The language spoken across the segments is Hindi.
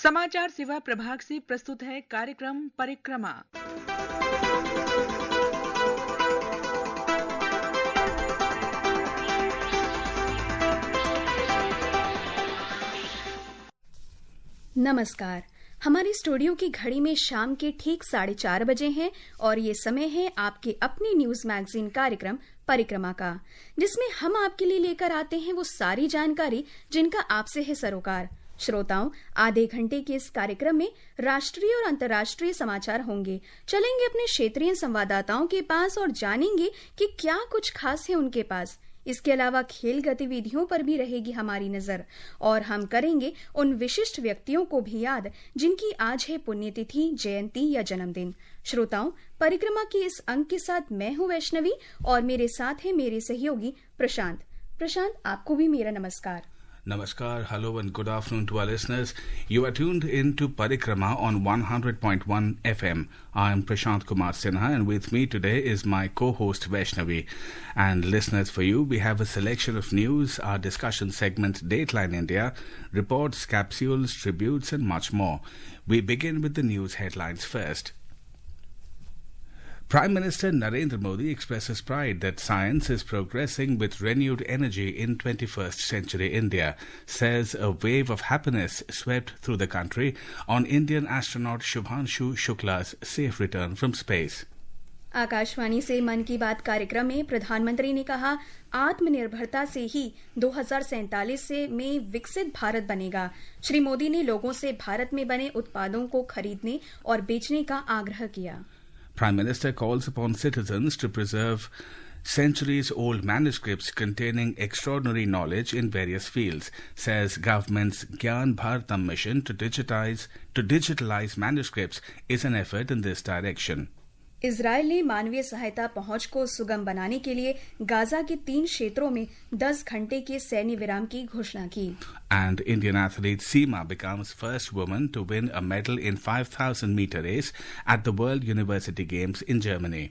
समाचार सेवा प्रभाग से प्रस्तुत है कार्यक्रम परिक्रमा। नमस्कार। हमारी स्टूडियो की घड़ी में शाम के ठीक 4:30 बजे हैं और ये समय है आपके अपने न्यूज मैगजीन कार्यक्रम परिक्रमा का, जिसमें हम आपके लिए लेकर आते हैं वो सारी जानकारी जिनका आपसे है सरोकार। श्रोताओं, आधे घंटे के इस कार्यक्रम में राष्ट्रीय और अंतर्राष्ट्रीय समाचार होंगे। चलेंगे अपने क्षेत्रीय संवाददाताओं के पास और जानेंगे कि क्या कुछ खास है उनके पास। इसके अलावा खेल गतिविधियों पर भी रहेगी हमारी नजर और हम करेंगे उन विशिष्ट व्यक्तियों को भी याद जिनकी आज है पुण्यतिथि, जयंती या जन्मदिन। श्रोताओं, परिक्रमा के इस अंक के साथ मैं हूं वैष्णवी और मेरे साथ है मेरे सहयोगी प्रशांत। प्रशांत, आपको भी मेरा नमस्कार। Namaskar, hello and good afternoon to our listeners. You are tuned in to Parikrama on 100.1 FM. I am Prashant Kumar Sinha and with me today is my co-host Vaishnavi. And listeners, for you, we have a selection of news, our discussion segment Dateline India, reports, capsules, tributes and much more. We begin with the news headlines first. Prime Minister Narendra Modi expresses pride that science is progressing with renewed energy in 21st century India, says a wave of happiness swept through the country on Indian astronaut Shubhanshu Shukla's safe return from space. Akashvani से मन की बात कार्यक्रम में प्रधानमंत्री ने कहा, आत्मनिर्भरता से ही 2047 में विकसित भारत बनेगा। श्री मोदी ने लोगों से भारत में बने उत्पादों को खरीदने और बेचने का आग्रह किया। Prime Minister calls upon citizens to preserve centuries-old manuscripts containing extraordinary knowledge in various fields, says government's Gyan Bharatam mission to digitalize manuscripts is an effort in this direction. Israel ने मानवीय सहायता पहुंच को सुगम बनाने के लिए गाजा के 3 क्षेत्रों में 10 घंटे के सैन्य विराम की घोषणा की। And Indian athlete Seema becomes first woman to win a medal in 5,000 meter race at the World University Games in Germany.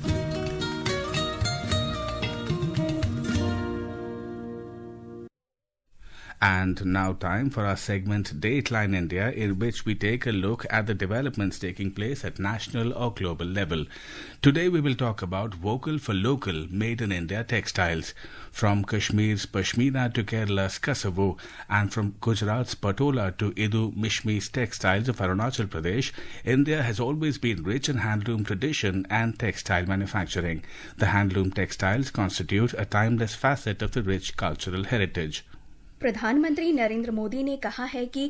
And now time for our segment Dateline India, in which we take a look at the developments taking place at national or global level. Today we will talk about vocal for local, made in India textiles. From Kashmir's Pashmina to Kerala's Kasavu, and from Gujarat's Patola to Idu Mishmi's textiles of Arunachal Pradesh, India has always been rich in handloom tradition and textile manufacturing. The handloom textiles constitute a timeless facet of the rich cultural heritage. प्रधानमंत्री नरेंद्र मोदी ने कहा है कि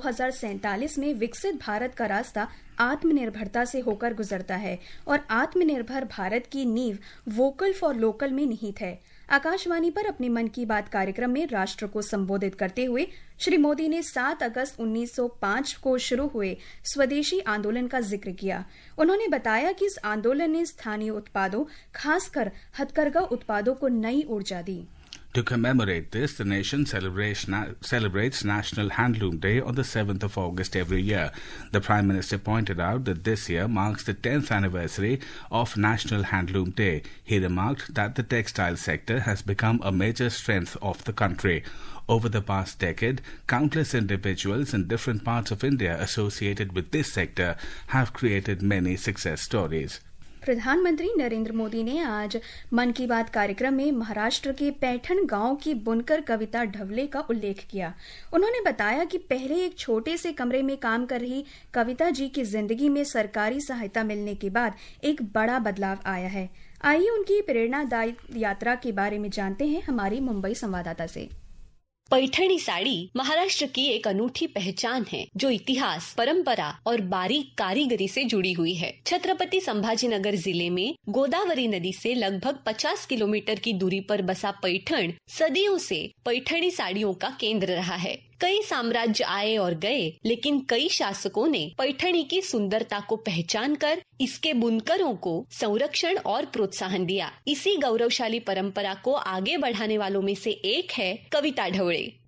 2047 में विकसित भारत का रास्ता आत्मनिर्भरता से होकर गुजरता है और आत्मनिर्भर भारत की नींव वोकल फॉर लोकल में निहित है। आकाशवाणी पर अपने मन की बात कार्यक्रम में राष्ट्र को संबोधित करते हुए श्री मोदी ने 7 अगस्त 1905 को शुरू हुए स्वदेशी आंदोलन का जिक्र किया। उन्होंने बताया कि इस आंदोलन ने स्थानीय उत्पादों, खासकर हथकरघा उत्पादों को नई ऊर्जा दी। To commemorate this, the nation celebrates National Handloom Day on the 7th of August every year. The Prime Minister pointed out that this year marks the 10th anniversary of National Handloom Day. He remarked that the textile sector has become a major strength of the country. Over the past decade, countless individuals in different parts of India associated with this sector have created many success stories. प्रधानमंत्री नरेंद्र मोदी ने आज मन की बात कार्यक्रम में महाराष्ट्र के पैठण गांव की बुनकर कविता ढवले का उल्लेख किया। उन्होंने बताया कि पहले एक छोटे से कमरे में काम कर रही कविता जी की जिंदगी में सरकारी सहायता मिलने के बाद एक बड़ा बदलाव आया है। आइए उनकी प्रेरणादायी यात्रा के बारे में जानते हैं हमारी मुंबई संवाददाता से। पैठणी साड़ी महाराष्ट्र की एक अनूठी पहचान है जो इतिहास, परंपरा और बारीक कारीगरी से जुड़ी हुई है। छत्रपति संभाजीनगर जिले में गोदावरी नदी से लगभग 50 किलोमीटर की दूरी पर बसा पैठण सदियों से पैठणी साड़ियों का केंद्र रहा है। कई साम्राज्य आए और गए, लेकिन कई शासकों ने पैठणी की सुंदरता को पहचान कर इसके बुनकरों को संरक्षण और प्रोत्साहन दिया। इसी गौरवशाली परंपरा को आगे बढ़ाने वालों में से एक है कविता ढवळे।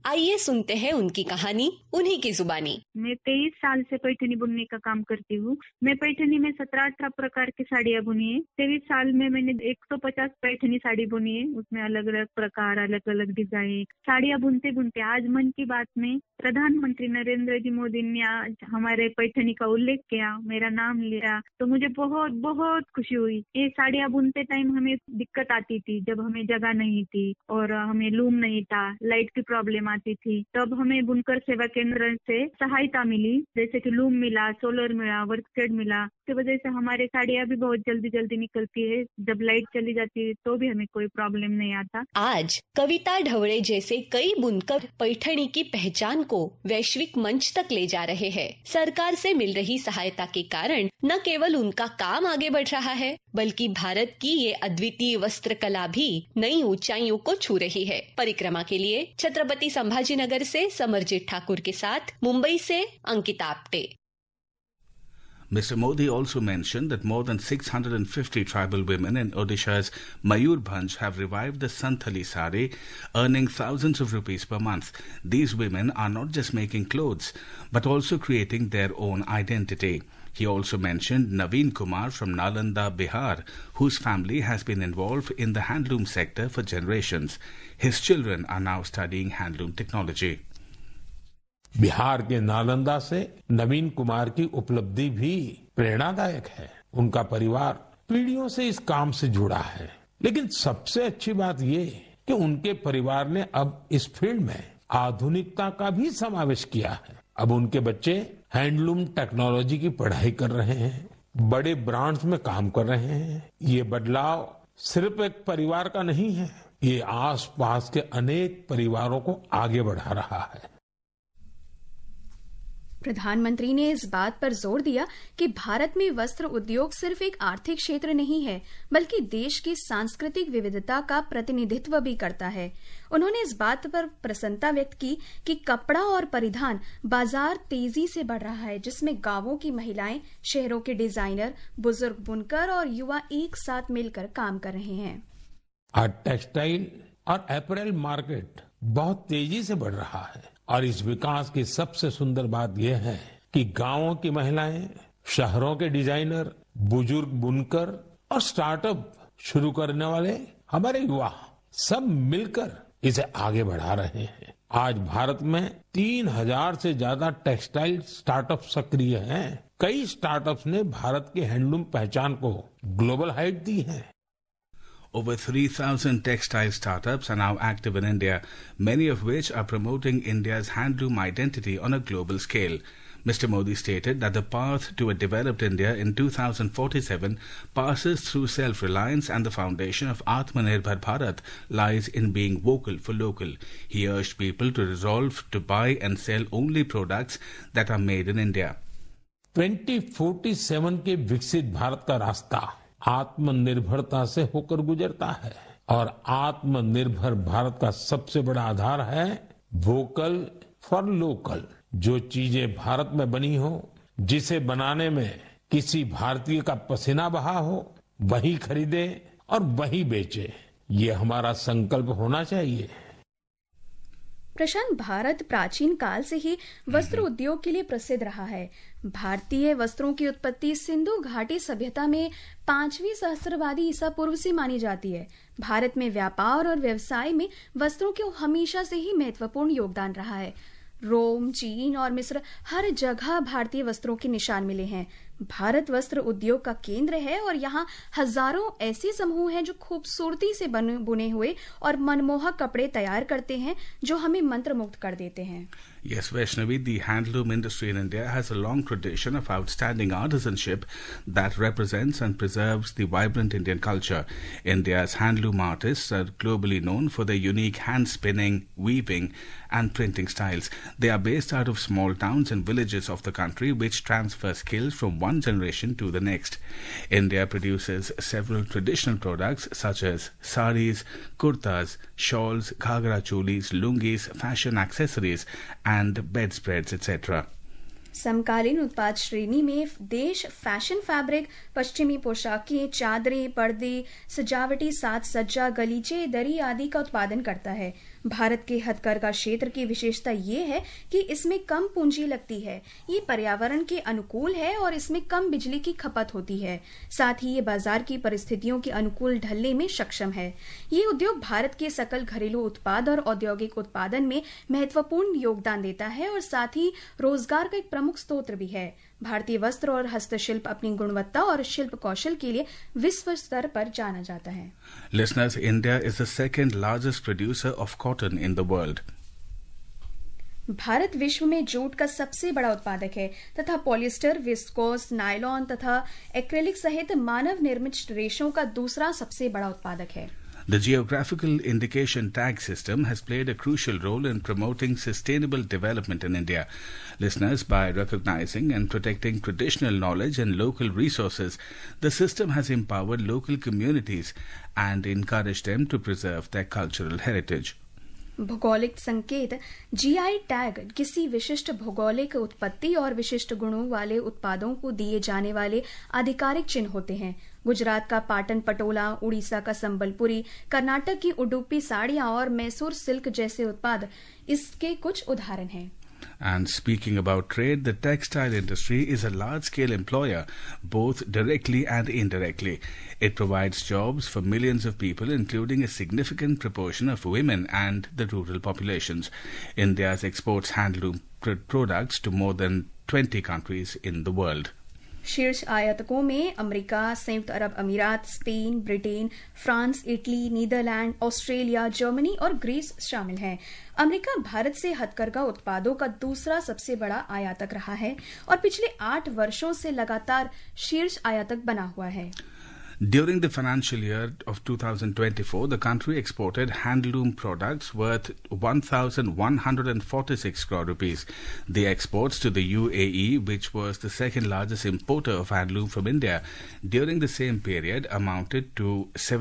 आइए सुनते हैं उनकी कहानी उन्हीं की जुबानी। मैं 23 साल से पैठनी बुनने का काम करती हूँ। मैं पैठनी में 17-18 प्रकार की साड़ियाँ बुनी है। 23 साल में मैंने 150 पैठनी साड़ी बुनी है। उसमें अलग अलग प्रकार, अलग अलग डिजाइन साड़ियाँ बुनते बुनते आज मन की बात में प्रधानमंत्री नरेंद्र जी मोदी ने आज हमारे पैठनी का उल्लेख किया, मेरा नाम लिया, तो मुझे बहुत बहुत खुशी हुई। ये साड़ियाँ बुनते टाइम हमें दिक्कत आती थी, जब हमें जगह नहीं थी और हमें लूम नहीं था, लाइट की प्रॉब्लम आती थी, तब हमें बुनकर सेवा केंद्र से सहायता मिली, जैसे कि लूम मिला, सोलर मिला, वर्कशेड मिला। इसकी वजह से हमारे साड़ियाँ भी बहुत जल्दी जल्दी निकलती है। जब लाइट चली जाती है तो भी हमें कोई प्रॉब्लम नहीं आता। आज कविता ढवड़े जैसे कई बुनकर पैठणी की पहचान को वैश्विक मंच तक ले जा रहे हैं। सरकार से मिल रही सहायता के कारण न केवल उनका काम आगे बढ़ रहा है, बल्कि भारत की ये अद्वितीय वस्त्र कला भी नई ऊंचाइयों को छू रही है। परिक्रमा के लिए छत्रपति संभाजीनगर से समरजीत ठाकुर के साथ मुंबई से Ankita Apte. Mr. Modi also mentioned that more than 650 tribal women in Odisha's Mayurbhanj have revived the Santhali sari, earning thousands of rupees per month. These women are not just making clothes, but also creating their own identity. He also mentioned Naveen Kumar from Nalanda, Bihar, whose family has been involved in the handloom sector for generations. His children are now studying handloom technology. Bihar के नालंदा से नवीन कुमार की उपलब्धि भी प्रेरणादायक है। उनका परिवार पीढ़ियों से इस काम से जुड़ा है, लेकिन सबसे अच्छी बात ये कि उनके परिवार ने अब इस फील्ड में आधुनिकता का भी समावेश किया है। अब उनके बच्चे हैंडलूम टेक्नोलॉजी की पढ़ाई कर रहे हैं, बड़े ब्रांड्स में काम कर रहे हैं। ये बदलाव सिर्फ एक परिवार का नहीं है, ये आसपास के अनेक परिवारों को आगे बढ़ा रहा है। प्रधानमंत्री ने इस बात पर जोर दिया कि भारत में वस्त्र उद्योग सिर्फ एक आर्थिक क्षेत्र नहीं है, बल्कि देश की सांस्कृतिक विविधता का प्रतिनिधित्व भी करता है। उन्होंने इस बात पर प्रसन्नता व्यक्त की कि कपड़ा और परिधान बाजार तेजी से बढ़ रहा है, जिसमें गांवों की महिलाएं, शहरों के डिजाइनर, बुजुर्ग बुनकर और युवा एक साथ मिलकर काम कर रहे हैं। आज टेक्सटाइल और अपैरल मार्केट बहुत तेजी से बढ़ रहा है और इस विकास की सबसे सुंदर बात यह है कि गांवों की महिलाएं, शहरों के डिजाइनर, बुजुर्ग बुनकर और स्टार्टअप शुरू करने वाले हमारे युवा सब मिलकर इसे आगे बढ़ा रहे हैं। आज भारत में 3000 से ज्यादा टेक्सटाइल स्टार्टअप सक्रिय हैं। कई स्टार्टअप्स ने भारत की हैंडलूम पहचान को ग्लोबल हाइट दी है। Over 3,000 textile startups are now active in India, many of which are promoting India's handloom identity on a global scale. Mr. Modi stated that the path to a developed India in 2047 passes through self-reliance, and the foundation of Atmanirbhar Bharat lies in being vocal for local. He urged people to resolve to buy and sell only products that are made in India. 2047 के विकसित भारत का रास्ता आत्मनिर्भरता से होकर गुजरता है और आत्मनिर्भर भारत का सबसे बड़ा आधार है वोकल फॉर लोकल। जो चीजें भारत में बनी हो, जिसे बनाने में किसी भारतीय का पसीना बहा हो, वही खरीदे और वही बेचे, ये हमारा संकल्प होना चाहिए। प्रशांत, भारत प्राचीन काल से ही वस्त्र उद्योग के लिए प्रसिद्ध रहा है। भारतीय वस्त्रों की उत्पत्ति सिंधु घाटी सभ्यता में 5वीं सहस्त्रवादी ईसा पूर्व से मानी जाती है। भारत में व्यापार और व्यवसाय में वस्त्रों को हमेशा से ही महत्वपूर्ण योगदान रहा है। रोम, चीन और मिस्र हर जगह भारतीय वस्त्रों के निशान मिले हैं। भारत वस्त्र उद्योग का केंद्र है और यहाँ हजारों ऐसे समूह हैं जो खूबसूरती से बुने हुए और मनमोहक कपड़े तैयार करते हैं जो हमें मंत्रमुग्ध कर देते हैं। Yes, Vaishnavi, the handloom industry in India has a long tradition of outstanding artisanship that represents and preserves the vibrant Indian culture. India's handloom artists are globally known for their unique hand spinning, weaving, and printing styles. They are based out of small towns and villages of the country, which transfer skills from one generation to the next. India produces several traditional products such as saris, kurtas, shawls, ghagra cholis, lungis, fashion accessories, and bedspreads, etc. समकालीन उत्पाद श्रेणी में देश फैशन फैब्रिक, पश्चिमी पोशाकें, चादरें, पर्दे, सजावटी साज सज्जा, गलीचे, दरी आदि का उत्पादन करता है। भारत के हथकरघा क्षेत्र की विशेषता ये है कि इसमें कम पूंजी लगती है, ये पर्यावरण के अनुकूल है और इसमें कम बिजली की खपत होती है। साथ ही ये बाजार की परिस्थितियों के अनुकूल ढलने में सक्षम है। ये उद्योग भारत के सकल घरेलू उत्पाद और औद्योगिक उत्पादन में महत्वपूर्ण योगदान देता है और साथ ही रोजगार का एक प्रमुख स्रोत भी है। भारतीय वस्त्र और हस्तशिल्प अपनी गुणवत्ता और शिल्प कौशल के लिए विश्व स्तर पर जाना जाता है। Listeners, India is the second largest producer of cotton in the world. Bharat विश्व में जूट का सबसे बड़ा उत्पादक है तथा पॉलिएस्टर, विस्कोस, नायलॉन तथा एक्रेलिक सहित मानव निर्मित रेशों का दूसरा सबसे बड़ा उत्पादक है। The geographical indication tag system has played a crucial role in promoting sustainable development in India. Listeners, by recognizing and protecting traditional knowledge and local resources, the system has empowered local communities and encouraged them to preserve their cultural heritage. भौगोलिक संकेत जीआई टैग किसी विशिष्ट भौगोलिक उत्पत्ति और विशिष्ट गुणों वाले उत्पादों को दिए जाने वाले आधिकारिक चिन्ह होते हैं। गुजरात का पाटन पटोला, उड़ीसा का संबलपुरी, कर्नाटक की उडुपी साड़ियां और मैसूर सिल्क जैसे उत्पाद इसके कुछ उदाहरण हैं। And speaking about trade, the textile industry is a large-scale employer, both directly and indirectly. It provides jobs for millions of people, including a significant proportion of women and the rural populations. India exports handloom products to more than 20 countries in the world. शीर्ष आयातकों में अमेरिका, संयुक्त अरब अमीरात, Spain, Britain, France, Italy, Netherland, Australia, Germany और ग्रीस शामिल हैं। अमेरिका भारत से हथकरघा उत्पादों का दूसरा सबसे बड़ा आयातक रहा है और पिछले 8 वर्षों से लगातार शीर्ष आयातक बना हुआ है। During the financial year of 2024, the country exported handloom products worth 1,146 crore rupees. The exports to the UAE, which was the second largest importer of handloom from India, during the same period amounted to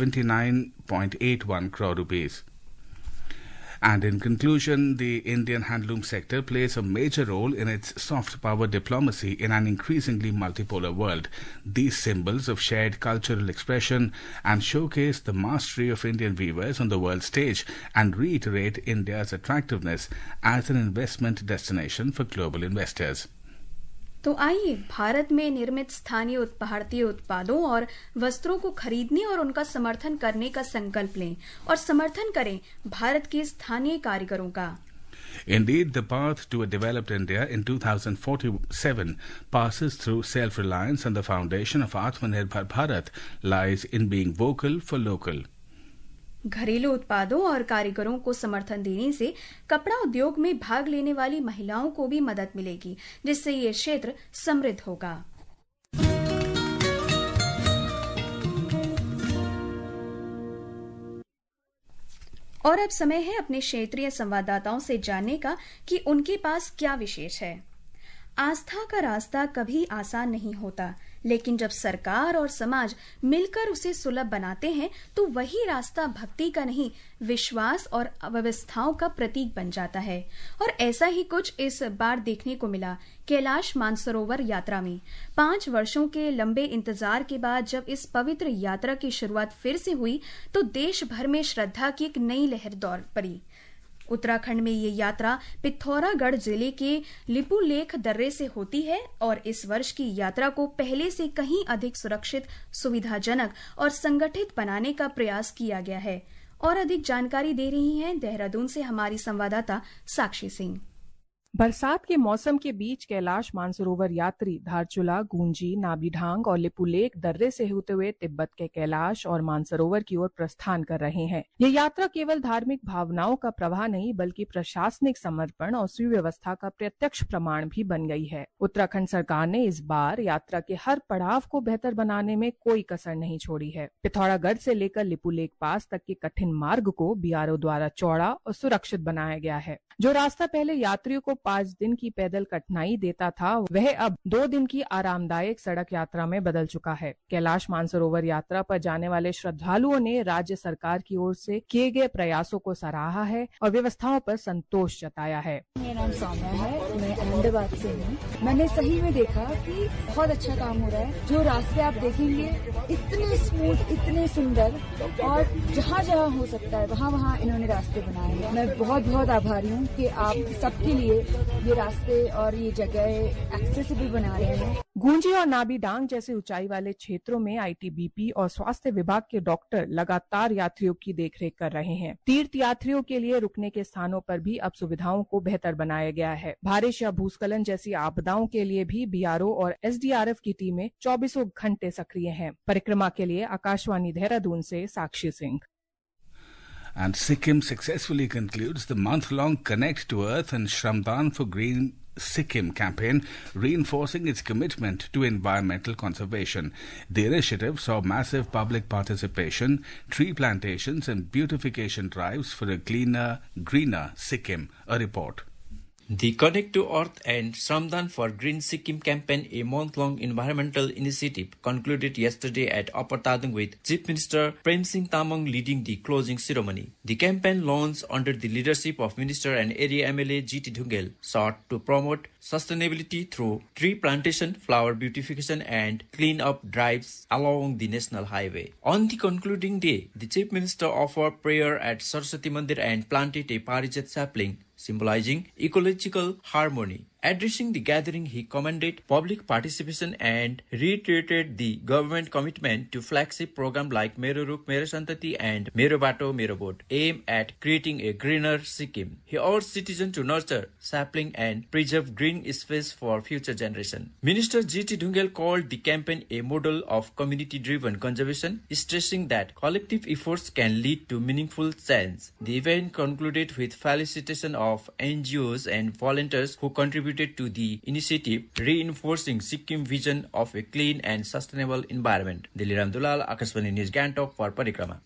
79.81 crore rupees. And in conclusion, the Indian handloom sector plays a major role in its soft power diplomacy in an increasingly multipolar world. These symbols of shared cultural expression and showcase the mastery of Indian weavers on the world stage and reiterate India's attractiveness as an investment destination for global investors. तो आइए भारत में निर्मित स्थानीय भारतीय उत्पादों और वस्त्रों को खरीदने और उनका समर्थन करने का संकल्प लें और समर्थन करें भारत के स्थानीय कारीगरों का। Indeed, the path to a developed India in 2047 passes through self-reliance, and the foundation of Atmanirbhar Bharat lies in being vocal for local. घरेलू उत्पादों और कारीगरों को समर्थन देने से कपड़ा उद्योग में भाग लेने वाली महिलाओं को भी मदद मिलेगी, जिससे ये क्षेत्र समृद्ध होगा। और अब समय है अपने क्षेत्रीय संवाददाताओं से जानने का कि उनके पास क्या विशेष है। आस्था का रास्ता कभी आसान नहीं होता, लेकिन जब सरकार और समाज मिलकर उसे सुलभ बनाते हैं तो वही रास्ता भक्ति का नहीं, विश्वास और व्यवस्थाओं का प्रतीक बन जाता है। और ऐसा ही कुछ इस बार देखने को मिला कैलाश मानसरोवर यात्रा में। 5 वर्षों के लंबे इंतजार के बाद जब इस पवित्र यात्रा की शुरुआत फिर से हुई तो देश भर में श्रद्धा की एक नई लहर दौड़ पड़ी। उत्तराखंड में ये यात्रा पिथौरागढ़ जिले के लिपुलेख दर्रे से होती है और इस वर्ष की यात्रा को पहले से कहीं अधिक सुरक्षित, सुविधाजनक और संगठित बनाने का प्रयास किया गया है। और अधिक जानकारी दे रही हैं देहरादून से हमारी संवाददाता साक्षी सिंह। बरसात के मौसम के बीच कैलाश मानसरोवर यात्री धारचूला, गूंजी, नाभीढांग और लिपुलेख दर्रे से होते हुए तिब्बत के कैलाश और मानसरोवर की ओर प्रस्थान कर रहे हैं। ये यात्रा केवल धार्मिक भावनाओं का प्रवाह नहीं बल्कि प्रशासनिक समर्पण और सुव्यवस्था का प्रत्यक्ष प्रमाण भी बन गई है। उत्तराखंड सरकार ने इस बार यात्रा के हर पड़ाव को बेहतर बनाने में कोई कसर नहीं छोड़ी है। पिथौरागढ़ से लेकर लिपुलेख पास तक के कठिन मार्ग को बीआरओ द्वारा चौड़ा और सुरक्षित बनाया गया है। जो रास्ता पहले यात्रियों को 5 दिन की पैदल कठिनाई देता था, वह अब 2 दिन की आरामदायक सड़क यात्रा में बदल चुका है। कैलाश मानसरोवर यात्रा पर जाने वाले श्रद्धालुओं ने राज्य सरकार की ओर से किए गए प्रयासों को सराहा है और व्यवस्थाओं पर संतोष जताया है। नाम सौम्या है, मैं अहमदाबाद से हूँ। मैंने सही में देखा कि बहुत अच्छा काम हो रहा है। जो रास्ते आप देखेंगे इतने स्मूथ, इतने सुंदर, और जहाँ जहाँ हो सकता है वहाँ वहाँ इन्होंने रास्ते बनाए हैं। मैं बहुत बहुत आभारी हूँ कि आप सबके लिए ये रास्ते और ये जगह एक्सेसिबल बना रहे हैं। गूंजी और नाबीडांग जैसे ऊंचाई वाले क्षेत्रों में आईटीबीपी और स्वास्थ्य विभाग के डॉक्टर लगातार यात्रियों की देखरेख कर रहे हैं। तीर्थ यात्रियों के लिए रुकने के स्थानों पर भी अब सुविधाओं को बेहतर बनाया गया है। बारिश या भूस्खलन जैसी आपदाओं के लिए भी बीआरओ और एसडीआरएफ की टीमें 24 घंटे सक्रिय हैं। परिक्रमा के लिए आकाशवाणी देहरादून से साक्षी Singh. And Sikkim successfully concludes the month-long Connect to Earth and Shramdan for Green Sikkim campaign, reinforcing its commitment to environmental conservation. The initiative saw massive public participation, tree plantations and beautification drives for a cleaner, greener Sikkim. A report. The Connect to Earth and Shramdan for Green Sikkim campaign, a month-long environmental initiative, concluded yesterday at Upper Tadung with Chief Minister Prem Singh Tamang leading the closing ceremony. The campaign, launched under the leadership of Minister and Area MLA G.T. Dhungel, sought to promote sustainability through tree plantation, flower beautification and clean-up drives along the national highway. On the concluding day, the Chief Minister offered prayer at Saraswati Mandir and planted a Parijat sapling, symbolizing ecological harmony. Addressing the gathering, he commended public participation and reiterated the government commitment to flagship programs like Mero Rukh, Mero Santati and Mero Bato, Mero Boat, aimed at creating a greener Sikkim. He urged citizens to nurture sapling and preserve green space for future generations. Minister G.T. Dhungel called the campaign a model of community-driven conservation, stressing that collective efforts can lead to meaningful change. The event concluded with felicitation of NGOs and volunteers who contributed to the initiative, reinforcing Sikkim vision of a clean and sustainable environment. Delhi Ramdulal, Akashvani News, Gangtok for Parikrama.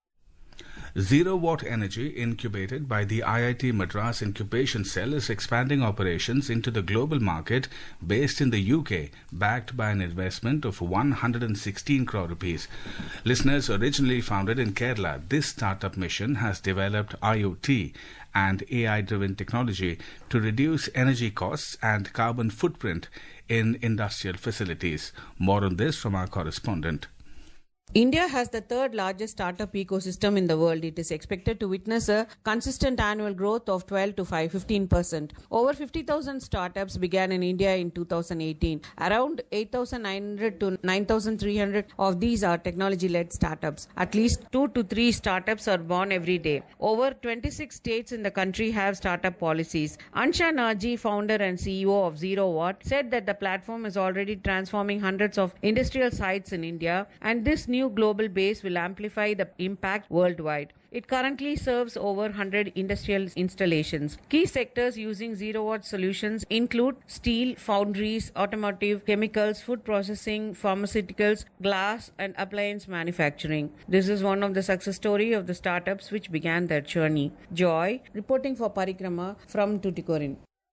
Zero-watt energy, incubated by the IIT Madras Incubation Cell, is expanding operations into the global market based in the UK, backed by an investment of 116 crore rupees. Listeners, originally founded in Kerala, this startup mission has developed IoT and AI-driven technology to reduce energy costs and carbon footprint in industrial facilities. More on this from our correspondent. India has the third largest startup ecosystem in the world. It is expected to witness a consistent annual growth of 12 to 15%. Over 50,000 startups began in India in 2018. Around 8,900 to 9,300 of these are technology-led startups. At least 2 to 3 startups are born every day. Over 26 states in the country have startup policies. Ansha Naji, founder and CEO of Zero Watt, said that the platform is already transforming hundreds of industrial sites in India, and this new global base will amplify the impact worldwide. It currently serves over 100 industrial installations. Key sectors using zero-watt solutions include steel, foundries, automotive, chemicals, food processing, pharmaceuticals, glass, and appliance manufacturing. This is one of the success stories of the startups which began their journey. Joy, reporting for Parikrama from Tuticorin.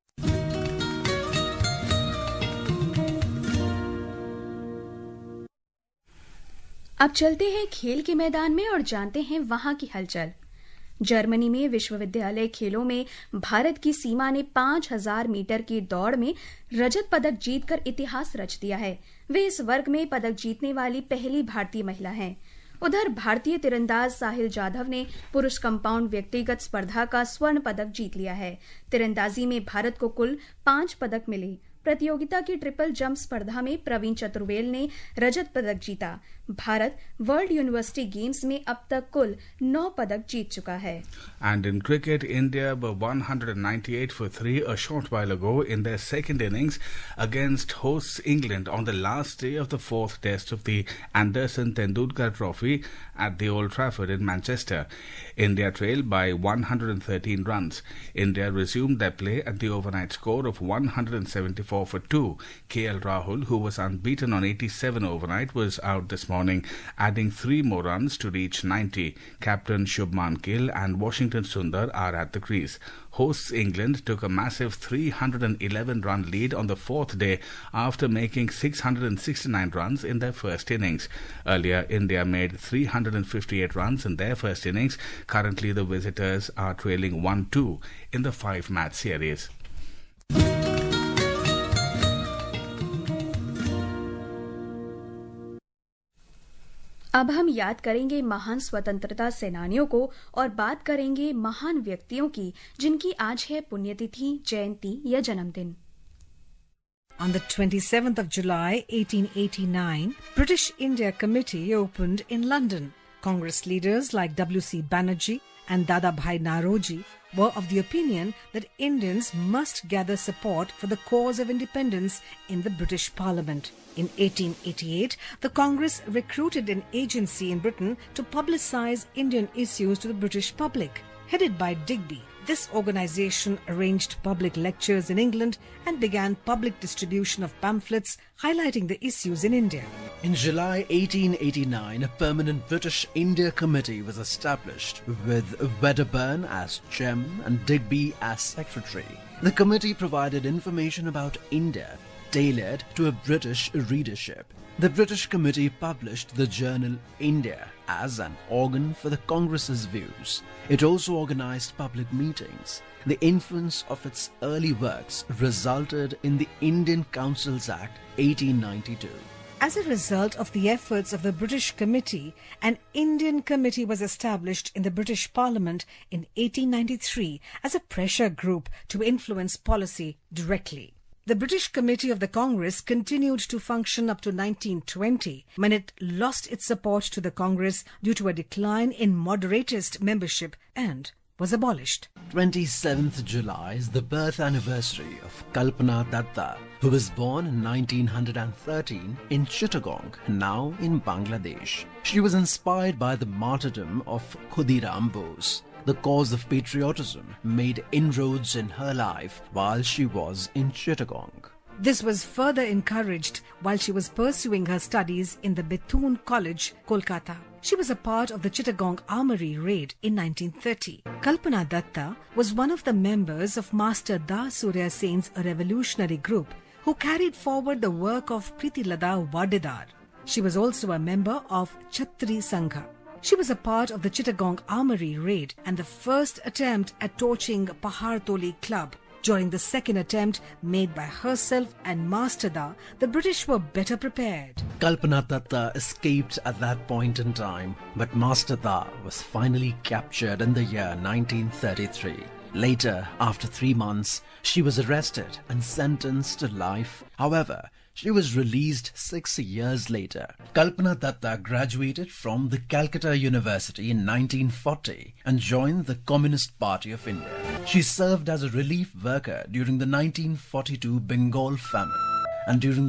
अब चलते हैं खेल के मैदान में और जानते हैं वहां की हलचल। जर्मनी में विश्वविद्यालय खेलों में भारत की सीमा ने 5000 मीटर की दौड़ में रजत पदक जीतकर इतिहास रच दिया है। वे इस वर्ग में पदक जीतने वाली पहली भारतीय महिला हैं। उधर भारतीय तीरंदाज साहिल जाधव ने पुरुष कंपाउंड व्यक्तिगत स्पर्धा का स्वर्ण पदक जीत लिया है। तीरंदाजी में भारत को कुल 5 पदक मिले। प्रतियोगिता की ट्रिपल जंप स्पर्धा में प्रवीण चतुर्वेल ने रजत पदक जीता। भारत वर्ल्ड यूनिवर्सिटी गेम्स में अब तक कुल 9 पदक जीत चुका है। And in cricket, India were 198 for 3 a short while ago in their second innings against hosts England on the last day of the 4th test of the Anderson Tendulkar Trophy at the Old Trafford in Manchester. India trailed by 113 runs. India resumed their play at the overnight score of 174 for 2. KL Rahul, who was unbeaten on 87 overnight, was out this morning, adding 3 more runs to reach 90. Captain Shubman Gill and Washington Sundar are at the crease. Hosts England took a massive 311-run lead on the 4th day after making 669 runs in their first innings. Earlier, India made 358 runs in their first innings. Currently, the visitors are trailing 1-2 in the 5-match series. अब हम याद करेंगे महान स्वतंत्रता सेनानियों को और बात करेंगे महान व्यक्तियों की जिनकी आज है पुण्यतिथि, जयंती या जन्मदिन। On the 27th of July 1889, British India Committee opened in London. Congress leaders like W.C. Banerjee and Dadabhai Naoroji were of the opinion that Indians must gather support for the cause of independence in the British Parliament. In 1888, the Congress recruited an agency in Britain to publicise Indian issues to the British public. Headed by Digby, this organisation arranged public lectures in England and began public distribution of pamphlets highlighting the issues in India. In July 1889, a permanent British India Committee was established with Wedderburn as chairman and Digby as secretary. The committee provided information about India tailored to a British readership. The British Committee published the journal India as an organ for the Congress's views. It also organised public meetings. The influence of its early works resulted in the Indian Councils Act 1892. As a result of the efforts of the British Committee, an Indian Committee was established in the British Parliament in 1893 as a pressure group to influence policy directly. The British Committee of the Congress continued to function up to 1920, when it lost its support to the Congress due to a decline in moderatist membership and was abolished. 27th July is the birth anniversary of Kalpana Datta, who was born in 1913 in Chittagong, now in Bangladesh. She was inspired by the martyrdom of Khudiram Bose. The cause of patriotism made inroads in her life while she was in Chittagong. This was further encouraged while she was pursuing her studies in the Bethune College, Kolkata. She was a part of the Chittagong Armory raid in 1930. Kalpana Datta was one of the members of Master Da Surya Sen's revolutionary group who carried forward the work of Pritilada Wadedar. She was also a member of Chhatri Sangha. She was a part of the Chittagong Armory raid and the first attempt at torching Pahartoli Club. During the second attempt made by herself and Master Da, the British were better prepared. Kalpana Datta escaped at that point in time, but Master Da was finally captured in the year 1933. Later, after 3 months, she was arrested and sentenced to life. However, she was released 6 years later. Kalpana Datta graduated from the Calcutta University in 1940 and joined the Communist Party of India. She served as a relief worker during the 1942 Bengal famine and during the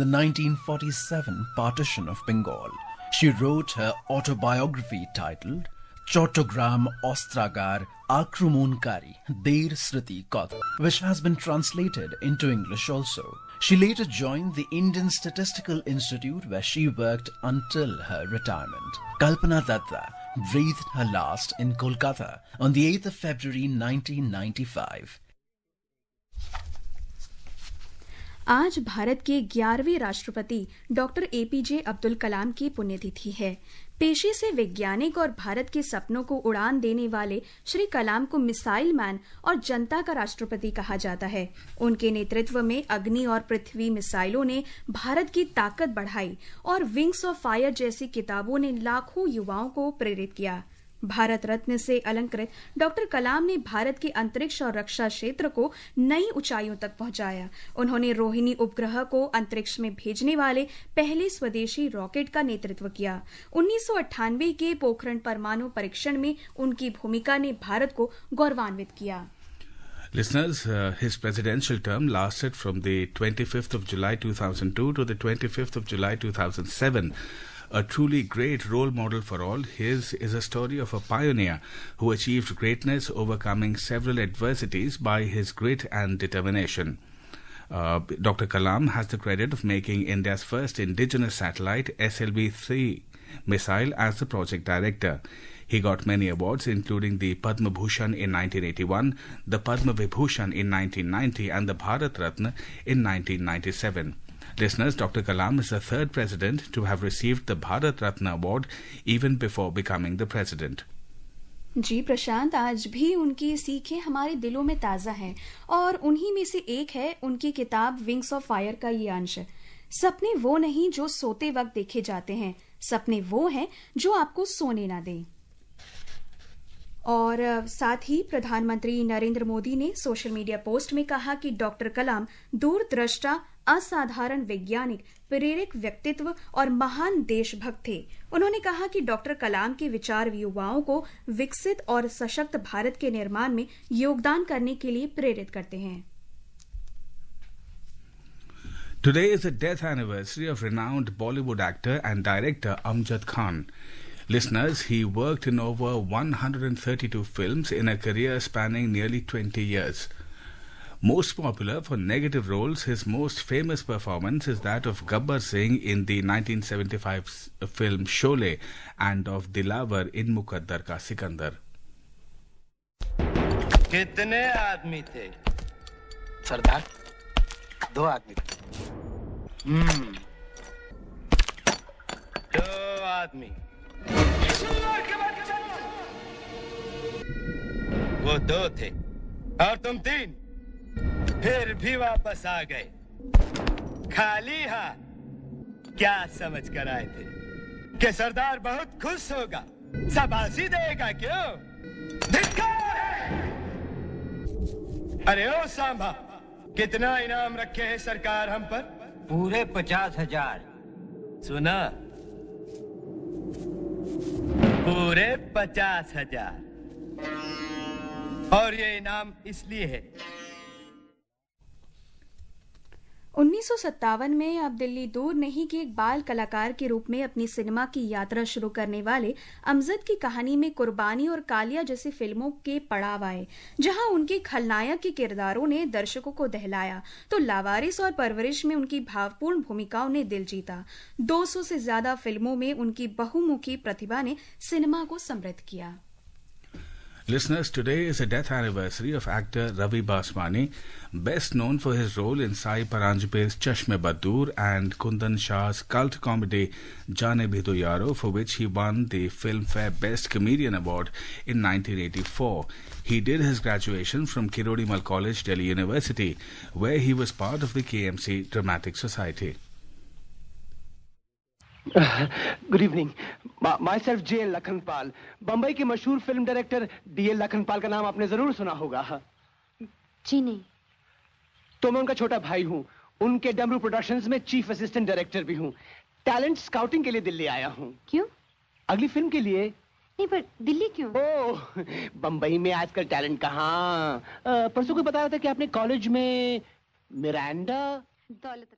1947 partition of Bengal. She wrote her autobiography titled Chottogram Ostragar Akramonkari Der Sriti Katha, which has been translated into English also. She later joined the Indian Statistical Institute, where she worked until her retirement. Kalpana Datta breathed her last in Kolkata on the 8th of February 1995. आज भारत के 11वें राष्ट्रपति डॉक्टर एपीजे अब्दुल कलाम की पुण्यतिथि है। पेशे से वैज्ञानिक और भारत के सपनों को उड़ान देने वाले श्री कलाम को मिसाइल मैन और जनता का राष्ट्रपति कहा जाता है। उनके नेतृत्व में अग्नि और पृथ्वी मिसाइलों ने भारत की ताकत बढ़ाई और विंग्स ऑफ फायर जैसी किताबों ने लाखों युवाओं को प्रेरित किया। भारत रत्न से अलंकृत डॉक्टर कलाम ने भारत के अंतरिक्ष और रक्षा क्षेत्र को नई ऊंचाइयों तक पहुंचाया। उन्होंने रोहिणी उपग्रह को अंतरिक्ष में भेजने वाले पहले स्वदेशी रॉकेट का नेतृत्व किया। 1998 के पोखरण परमाणु परीक्षण में उनकी भूमिका ने भारत को गौरवान्वित किया। Listeners, his presidential term lasted from the 25th of July 2002 to the 25th of July 2007. A truly great role model for all. His is a story of a pioneer who achieved greatness, overcoming several adversities by his grit and determination. Dr. Kalam has the credit of making India's first indigenous satellite, SLV-3 missile, as the project director. He got many awards, including the Padma Bhushan in 1981, the Padma Vibhushan in 1990, and the Bharat Ratna in 1997. Listeners, Dr. Kalam is the third president to have received the Bharat Ratna award even before becoming the president. जी प्रशांत, आज भी उनकी सीखें हमारे दिलों में ताज़ा हैं और उन्हीं में से एक है उनकी किताब विंग्स ऑफ फायर का ये अंश। सपने वो नहीं जो सोते वक्त देखे जाते हैं, सपने वो हैं जो आपको सोने ना दें। और साथ ही प्रधानमंत्री नरेंद्र मोदी ने सोशल मीडिया पोस्ट में कहा कि डॉक्टर कलाम दूरदृष्टा, असाधारण वैज्ञानिक, प्रेरक व्यक्तित्व और महान देशभक्त थे। उन्होंने कहा कि डॉक्टर कलाम के विचार युवाओं को विकसित और सशक्त भारत के निर्माण में योगदान करने के लिए प्रेरित करते हैं। Today is the death anniversary of renowned Bollywood actor and director Amjad Khan. Listeners, he worked in over 132 films in a career spanning nearly 20 years. Most popular for negative roles, his most famous performance is that of Gabbar Singh in the 1975 film Sholay and of Dilawar in Muqaddar Ka Sikandar. कितने आदमी थे? सरदार, 2 आदमी थे। 2 आदमी। वो 2 थे और तुम 3, फिर भी वापस आ गए खाली हाथ। क्या समझ कर आए थे कि सरदार बहुत खुश होगा, शाबाशी देगा? क्यों? धिक्कार है। अरे ओ सांभा, कितना इनाम रखे हैं सरकार हम पर? पूरे 50,000। सुना? पूरे 50,000। और ये इनाम इसलिए है। 1957 में अब दिल्ली दूर नहीं कि एक बाल कलाकार के रूप में अपनी सिनेमा की यात्रा शुरू करने वाले अमजद की कहानी में कुर्बानी और कालिया जैसी फिल्मों के पड़ाव आए, जहां उनके खलनायक के किरदारों ने दर्शकों को दहलाया तो लावारिस और परवरिश में उनकी भावपूर्ण भूमिकाओं ने दिल जीता। 200 से ज्यादा फिल्मों में उनकी बहुमुखी प्रतिभा ने सिनेमा को समृद्ध किया। Listeners, today is the death anniversary of actor Ravi Baswani, best known for his role in Sai Paranjape's Chashme Badur and Kundan Shah's cult comedy Jaane Bhi Do Yaro, for which he won the Filmfare Best Comedian Award in 1984. He did his graduation from Kirodimal College, Delhi University, where he was part of the KMC Dramatic Society. Good evening, myself J.L. Lakhanpal. Bombay के मशहूर फिल्म डायरेक्टर D.L. लखनपाल का नाम आपने जरूर सुना होगा। जी नहीं। तो मैं उनका छोटा भाई हूँ। उनके डमरू प्रोडक्शंस में चीफ असिस्टेंट डायरेक्टर भी हूँ। टैलेंट स्काउटिंग के लिए दिल्ली आया हूँ। क्यों? अगली फिल्म के लिए। नहीं, पर दिल्ली क्यों? ओह, बम्बई में आजकल टैलेंट कहाँ। परसों कोई बता रहा था कि आपने कॉलेज में मिरांडा दौलत।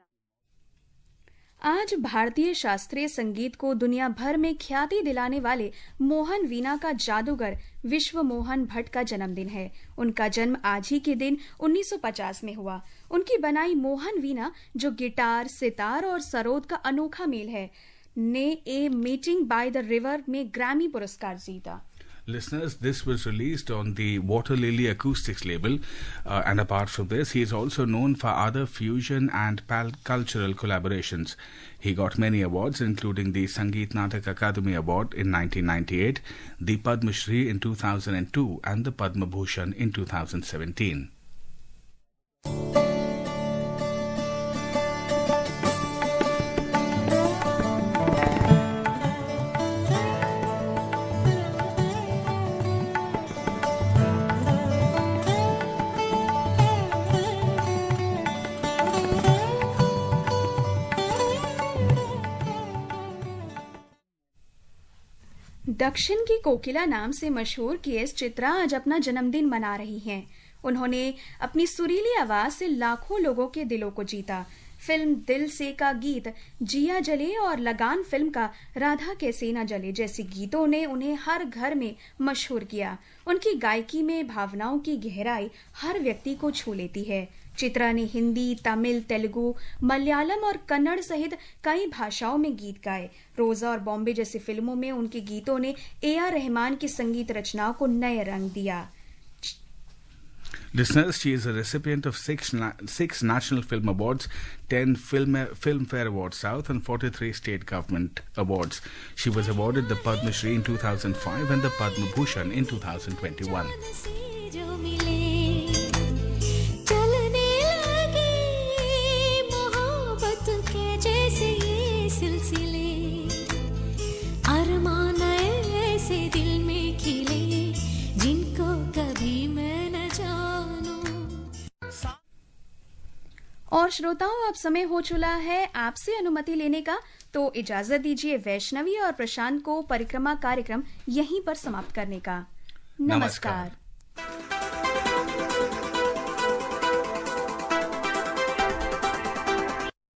आज भारतीय शास्त्रीय संगीत को दुनिया भर में ख्याति दिलाने वाले मोहन वीणा का जादूगर विश्व मोहन भट्ट का जन्मदिन है। उनका जन्म आज ही के दिन 1950 में हुआ। उनकी बनाई मोहन वीणा, जो गिटार, सितार और सरोद का अनोखा मेल है, ने a meeting by the river में ग्रैमी पुरस्कार जीता। Listeners, this was released on the Water Lily Acoustics label, and apart from this, he is also known for other fusion and cultural collaborations. He got many awards, including the Sangeet Natak Akademi Award in 1998, the Padma Shri in 2002, and the Padma Bhushan in 2017. दक्षिण की कोकिला नाम से मशहूर केएस चित्रा आज अपना जन्मदिन मना रही हैं। उन्होंने अपनी सुरीली आवाज से लाखों लोगों के दिलों को जीता। फिल्म दिल से का गीत जिया जले और लगान फिल्म का राधा कैसे न जले जैसे गीतों ने उन्हें हर घर में मशहूर किया। उनकी गायकी में भावनाओं की गहराई हर व्यक्ति को छू लेती है। चित्रा ने हिंदी, तमिल, तेलुगु, मलयालम और कन्नड़ सहित कई भाषाओं में गीत गाए। रोजा और बॉम्बे जैसी फिल्मों में उनके गीतों ने A.R. रहमान की संगीत रचनाओं को नए रंग दिया। Listeners, she is a recipient of six National Film Awards, 10 Filmfare Awards South, and 43 state government awards. She was awarded the Padma Shri in 2005 and the Padma Bhushan in 2021. और श्रोताओं, अब समय हो चला है आपसे अनुमति लेने का, तो इजाजत दीजिए वैष्णवी और प्रशांत को परिक्रमा कार्यक्रम यहीं पर समाप्त करने का। नमस्कार।